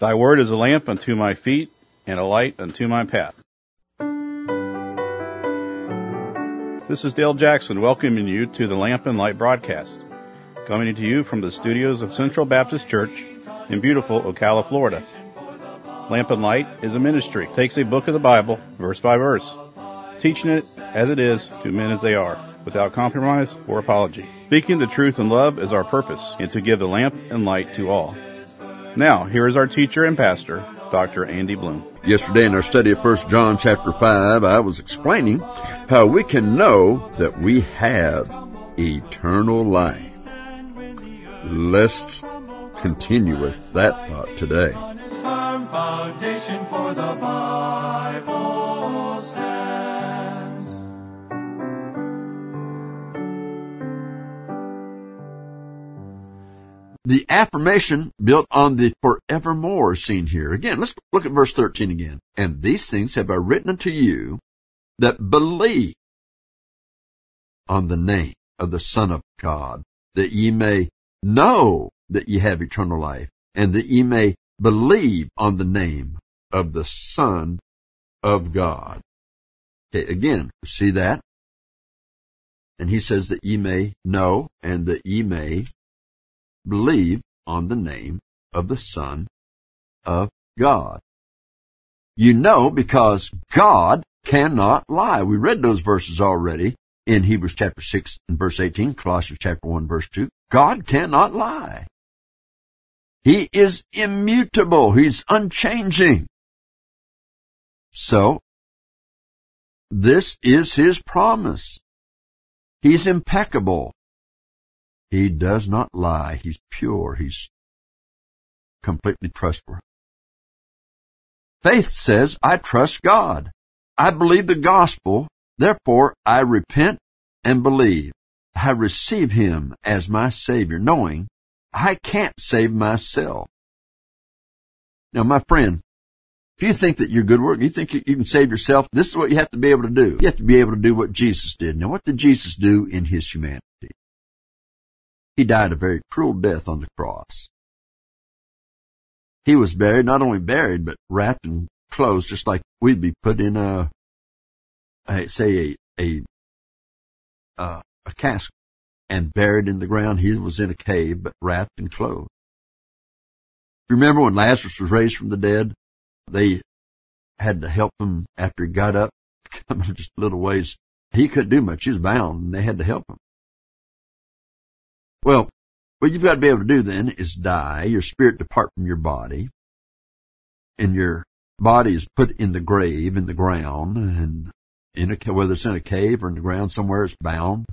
Thy word is a lamp unto my feet and a light unto my path. This is Dale Jackson welcoming you to the Lamp and Light broadcast, coming to you from the studios of Central Baptist Church in beautiful Ocala, Florida. Lamp and Light is a ministry. It takes a book of the Bible, verse by verse, teaching it as it is to men as they are, without compromise or apology. Speaking the truth in love is our purpose, and to give the lamp and light to all. Now, here is our teacher and pastor, Dr. Andy Bloom. Yesterday in our study of 1 John chapter 5, I was explaining how we can know that we have eternal life. Let's continue with that thought today. Foundation for the Bible stands. The affirmation built on the forevermore seen here. Again, let's look at verse 13 again. And these things have I written unto you that believe on the name of the Son of God, that ye may know that ye have eternal life, and that ye may believe on the name of the Son of God. Okay, again, see that? And he says that ye may know and that ye may believe on the name of the Son of God. You know, because God cannot lie. We read those verses already in Hebrews chapter 6 and verse 18, Colossians chapter 1 verse 2. God cannot lie. He is immutable. He's unchanging. So, this is His promise. He's impeccable. He does not lie. He's pure. He's completely trustworthy. Faith says, I trust God. I believe the gospel. Therefore, I repent and believe. I receive Him as my Savior, knowing I can't save myself. Now, my friend, if you think that you're good work, you think you can save yourself, this is what you have to be able to do. You have to be able to do what Jesus did. Now, what did Jesus do in His humanity? He died a very cruel death on the cross. He was buried, not only buried, but wrapped in clothes, just like we'd be put in a casket and buried in the ground. He was in a cave, but wrapped in clothes. Remember when Lazarus was raised from the dead? They had to help him after he got up, just a little ways. He couldn't do much. He was bound, and they had to help him. Well, what you've got to be able to do then is die, your spirit depart from your body, and your body is put in the grave, in the ground, and whether it's in a cave or in the ground somewhere, it's bound.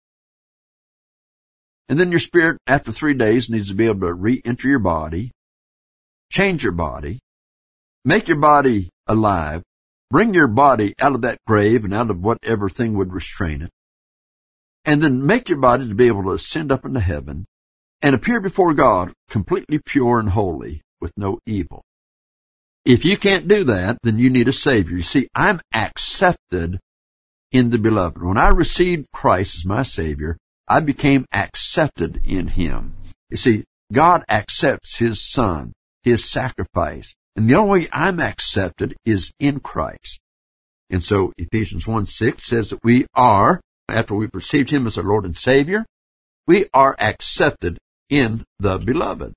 And then your spirit, after 3 days, needs to be able to re-enter your body, change your body, make your body alive, bring your body out of that grave and out of whatever thing would restrain it, and then make your body to be able to ascend up into heaven and appear before God completely pure and holy with no evil. If you can't do that, then you need a Savior. You see, I'm accepted in the Beloved. When I received Christ as my Savior, I became accepted in Him. You see, God accepts His Son, His sacrifice, and the only way I'm accepted is in Christ. And so Ephesians 1:6 says that we are, after we've received Him as our Lord and Savior, we are accepted in the Beloved.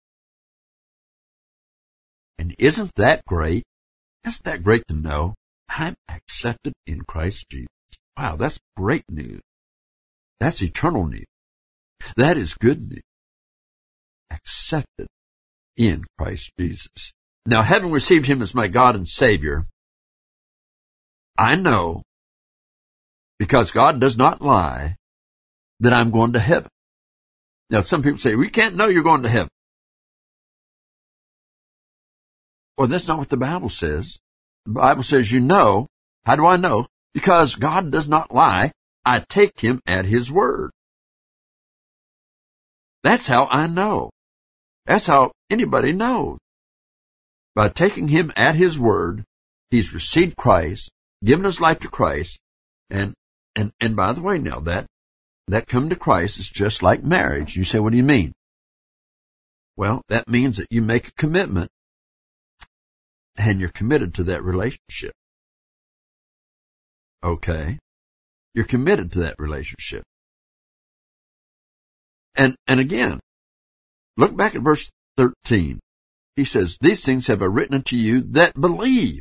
And isn't that great? Isn't that great to know I'm accepted in Christ Jesus? Wow, that's great news. That's eternal news. That is good news. Accepted in Christ Jesus. Now, having received Him as my God and Savior, I know, because God does not lie, that I'm going to heaven. Now, some people say, we can't know you're going to heaven. Well, that's not what the Bible says. The Bible says you know. How do I know? Because God does not lie. I take Him at His word. That's how I know. That's how anybody knows. By taking Him at His word, He's received Christ, given His life to Christ, and by the way, now that coming to Christ is just like marriage. You say, what do you mean? Well, that means that you make a commitment and you're committed to that relationship. Okay? You're committed to that relationship. And again, look back at verse 13. He says, these things have I written unto you that believe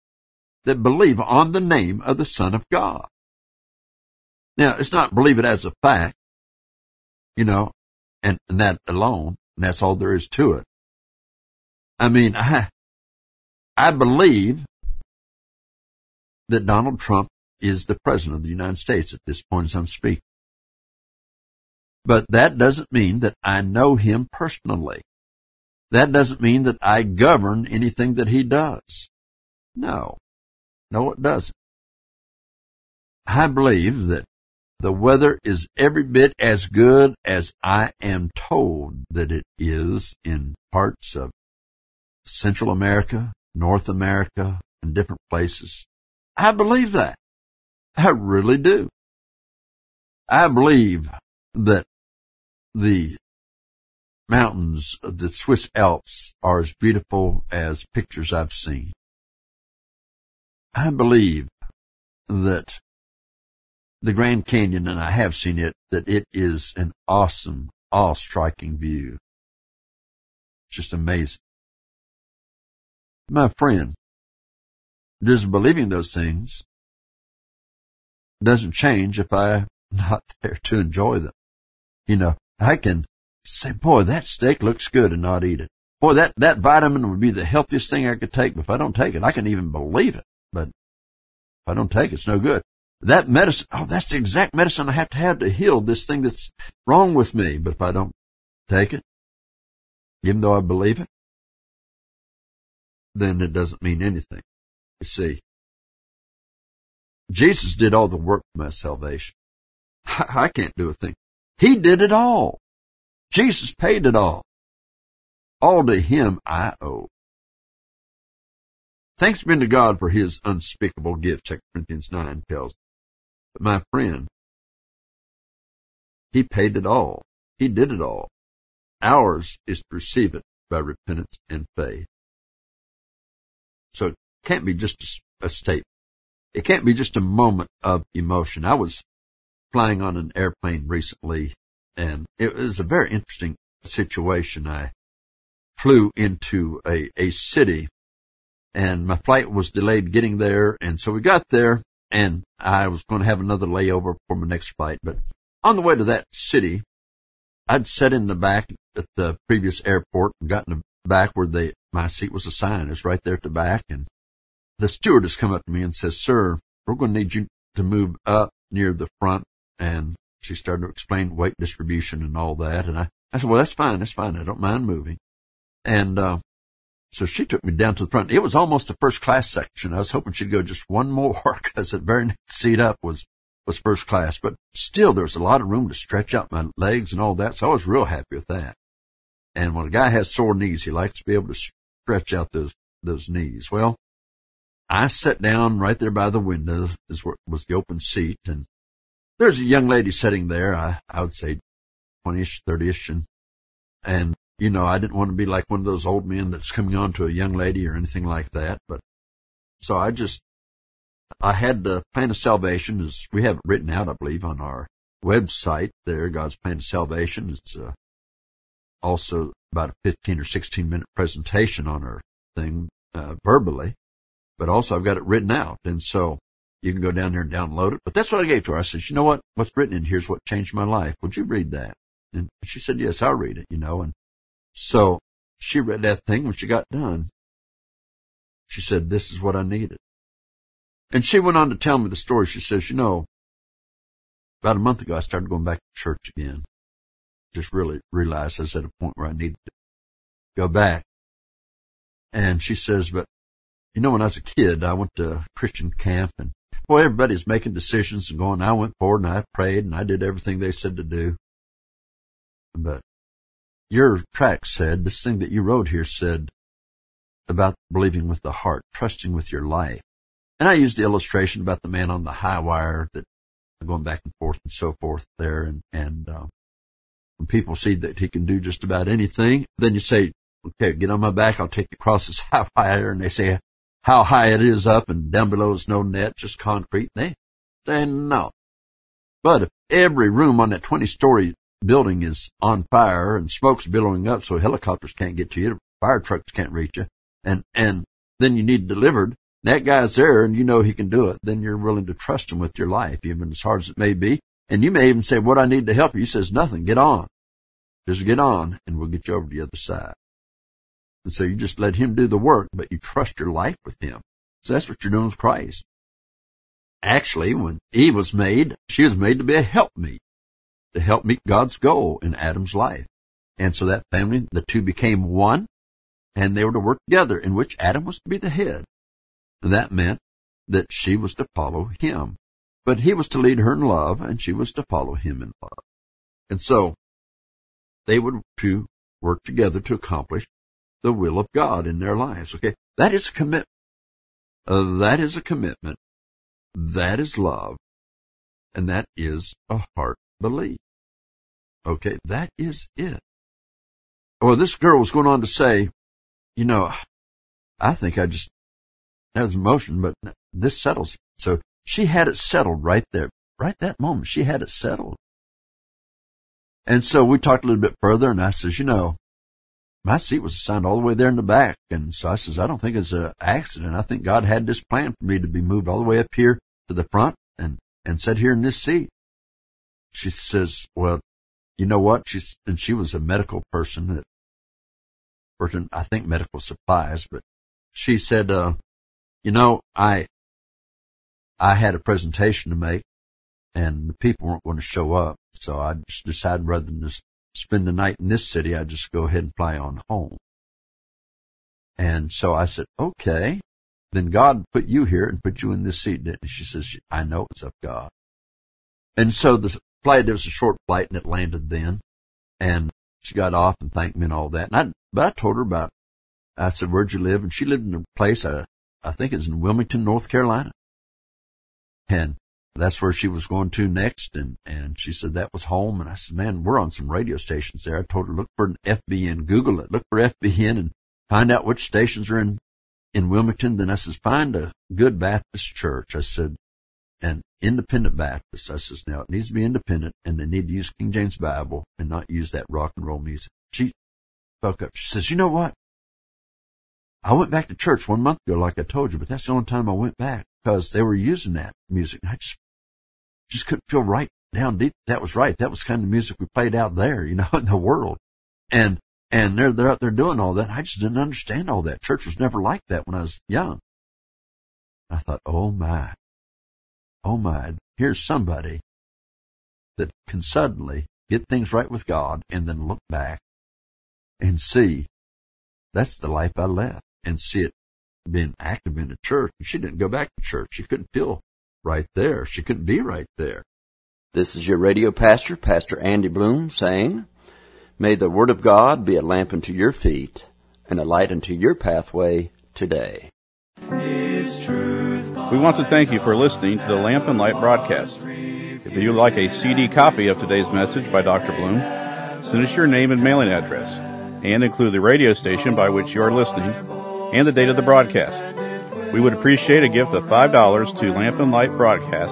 on the name of the Son of God. Now, it's not believe it as a fact, and that alone, and that's all there is to it. I mean, I believe that Donald Trump is the President of the United States at this point as I'm speaking. But that doesn't mean that I know him personally. That doesn't mean that I govern anything that he does. No, it doesn't. I believe that the weather is every bit as good as I am told that it is in parts of Central America, North America, and different places. I believe that. I really do. I believe that the mountains of the Swiss Alps are as beautiful as pictures I've seen. I believe that the Grand Canyon, and I have seen it, that it is an awesome, awe-striking view. Just amazing. My friend, just believing those things doesn't change if I'm not there to enjoy them. I can say, boy, that steak looks good and not eat it. Boy, that vitamin would be the healthiest thing I could take, but if I don't take it, I can even believe it. But if I don't take it, it's no good. That medicine, that's the exact medicine I have to heal this thing that's wrong with me. But if I don't take it, even though I believe it, then it doesn't mean anything. You see, Jesus did all the work for my salvation. I can't do a thing. He did it all. Jesus paid it all. All to him I owe. Thanks be to God for his unspeakable gift, 2 Corinthians 9 tells me. But my friend, he paid it all. He did it all. Ours is to receive it by repentance and faith. So it can't be just a statement. It can't be just a moment of emotion. I was flying on an airplane recently, and it was a very interesting situation. I flew into a city, and my flight was delayed getting there, and so we got there, and I was going to have another layover for my next flight. But on the way to that city, I'd sat in the back at the previous airport and got in the back where my seat was assigned. It's right there at the back, and the stewardess come up to me and says, "Sir, we're going to need you to move up near the front." And she started to explain weight distribution and all that. And I said, "Well, that's fine. I don't mind moving." And so she took me down to the front. It was almost a first class section. I was hoping she'd go just one more because the very next seat up was first class. But still, there was a lot of room to stretch out my legs and all that. So I was real happy with that. And when a guy has sore knees, he likes to be able to stretch out those knees. Well, I sat down right there by the window, was the open seat, and there's a young lady sitting there, I would say 20-ish, 30-ish, and I didn't want to be like one of those old men that's coming on to a young lady or anything like that, but so I had the plan of salvation, as we have it written out, I believe, on our website there, God's Plan of Salvation. It's also about a 15 or 16 minute presentation on our thing, verbally. But also I've got it written out, and so you can go down there and download it. But that's what I gave to her. I said, "You know what? What's written in here is what changed my life. Would you read that?" And she said, "Yes, I'll read it," And so she read that thing. When she got done, she said, "This is what I needed." And she went on to tell me the story. She says, about a month ago, I started going back to church again. Just really realized I was at a point where I needed to go back. And she says, "But when I was a kid, I went to Christian camp, and boy, everybody's making decisions and going. I went forward and I prayed and I did everything they said to do. But your tract said, this thing that you wrote here said about believing with the heart, trusting with your life." And I used the illustration about the man on the high wire that going back and forth and so forth there. And when people see that he can do just about anything, then you say, Okay, get on my back. I'll take you across this higher. And they say how high it is up, and down below is no net, just concrete. And they say no. But if every room on that 20-story building is on fire and smoke's billowing up so helicopters can't get to you, fire trucks can't reach you, and then you need delivered, that guy's there and you know he can do it, then you're willing to trust him with your life, even as hard as it may be. And you may even say, what I need to help you? He says, nothing, get on. Just get on and we'll get you over to the other side. And so you just let him do the work, but you trust your life with him. So that's what you're doing with Christ. Actually, when Eve was made, she was made to be a helpmeet, to help meet God's goal in Adam's life. And so that family, the two became one, and they were to work together, in which Adam was to be the head. And that meant that she was to follow him. But he was to lead her in love, and she was to follow him in love. And so they would to work together to accomplish the will of God in their lives. Okay, that is a commitment. That is a commitment. That is love. And that is a heart belief. Okay, that is it. Well, this girl was going on to say, you know, I think that was emotion, but this settles it. So she had it settled right there, right that moment. She had it settled. And so we talked a little bit further, and I says, you know, my seat was assigned all the way there in the back. And so I says, I don't think it's an accident. I think God had this plan for me to be moved all the way up here to the front and sit here in this seat. She says, well, you know what? She was a medical person that worked in, I think, medical supplies, but she said, you know, I had a presentation to make and the people weren't going to show up. So I just decided rather than just spend the night in this city, I'd just go ahead and fly on home. And so I said, okay, then God put you here and put you in this seat, didn't he? She says, I know it's of God. And so the flight, there was a short flight and it landed then. And she got off and thanked me and all that. But I told her I said, where'd you live? And she lived in a place, I think it's in Wilmington, North Carolina. And that's where she was going to next. And she said that was home. And I said, man, we're on some radio stations there. I told her, look for an FBN, Google it, look for FBN and find out which stations are in Wilmington. Then I says, find a good Baptist church. I said, an independent Baptist. I says, now it needs to be independent and they need to use King James Bible and not use that rock and roll music. She spoke up. She says, you know what? I went back to church 1 month ago, like I told you, but that's the only time I went back because they were using that music. I just couldn't feel right down deep. That was right. That was kind of music we played out there, you know, in the world. And they're out there doing all that. I just didn't understand all that. Church was never like that when I was young. I thought, oh my, here's somebody that can suddenly get things right with God and then look back and see that's the life I left and see it being active in the church. She didn't go back to church. She couldn't feel right there. She couldn't be right there. This is your radio pastor, Pastor Andy Bloom, saying, may the Word of God be a lamp unto your feet and a light unto your pathway today. We want to thank you for listening to the Lamp and Light broadcast. If you'd like a CD copy of today's message by Dr. Bloom, send us your name and mailing address, and include the radio station by which you are listening and the date of the broadcast. We would appreciate a gift of $5 to Lamp and Light Broadcast,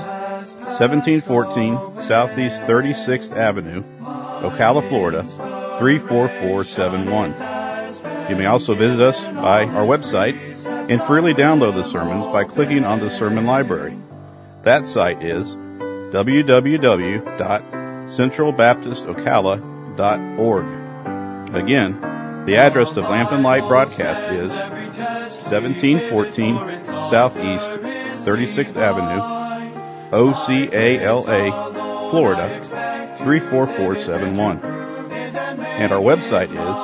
1714 Southeast 36th Avenue, Ocala, Florida, 34471. You may also visit us by our website and freely download the sermons by clicking on the sermon library. That site is www.centralbaptistocala.org. Again, the address of Lamp and Light Broadcast is 1714 Southeast 36th Avenue, Ocala, Florida, 34471. And our website is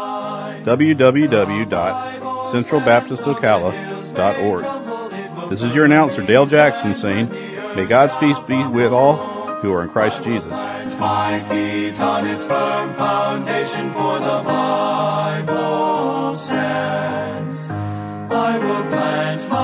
www.centralbaptistocala.org. This is your announcer, Dale Jackson, saying, may God's peace be with all who are in Christ Jesus. My feet on his firm foundation, for the Bible stands. I will plant my